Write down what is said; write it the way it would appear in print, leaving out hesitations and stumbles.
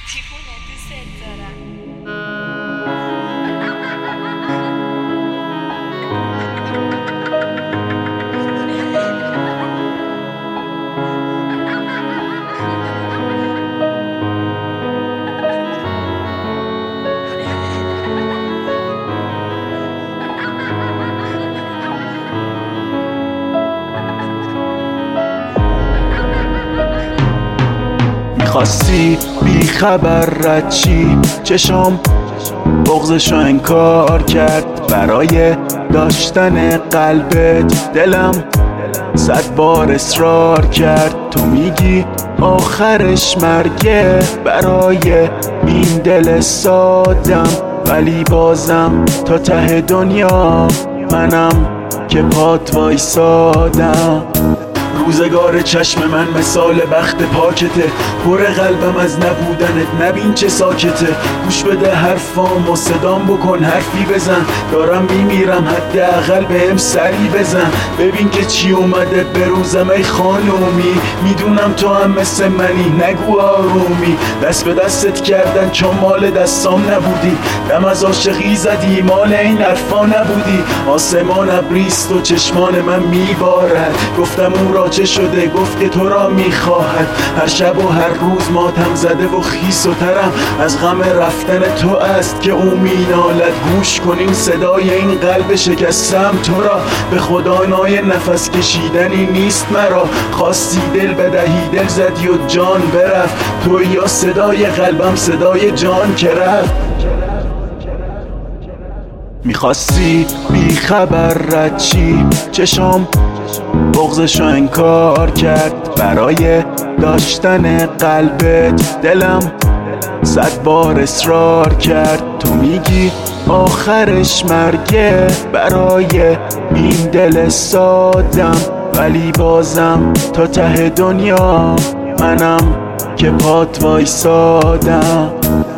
دیوونه دوست دارم. میخواستی بی خبر رد چی، چشم بغضشو انکار کرد. برای داشتن قلبت دلم 100 بار اصرار کرد. تو میگی آخرش مرگه برای این دل سادم، ولی بازم تا ته دنیا منم که پات وایسادم. روزگار چشم من مثال بخت پاکته، پر قلبم از نبودنت، نبین چه ساکته. گوش بده حرفام و صدام بکن حرفی بزن، دارم میمیرم حداقل بهم سری بزن. ببین که چی اومده به روزم ای خانومی، میدونم تو هم مثل منی نگو آرومی. دست به دستت کردن چون مال دستام نبودی، دم از عاشقی زدی مال این حرفا نبودی. آسمان ابریست و چشمان من میبارد، گفتم اون را چه شده، گفت که تو را میخواهد. هر شب و هر روز ماتم زده و خیس و ترم از غم رفتن تو است که او مینالد. گوش کنین صدای این قلب شکستم تو را، به خدا نای نفس کشیدنی نیست مرا. خواستی دل بدهی دل زدی و جان برفت، تو یا صدای قلبم صدای جان که رفت. میخواستی بی خبر رد چی، چشم بغضشو انکار کرد. برای داشتن قلبت دلم 100 بار اصرار کرد. تو میگی آخرش مرگه برای این دل سادم، ولی بازم تا ته دنیا منم که پات وایسادم.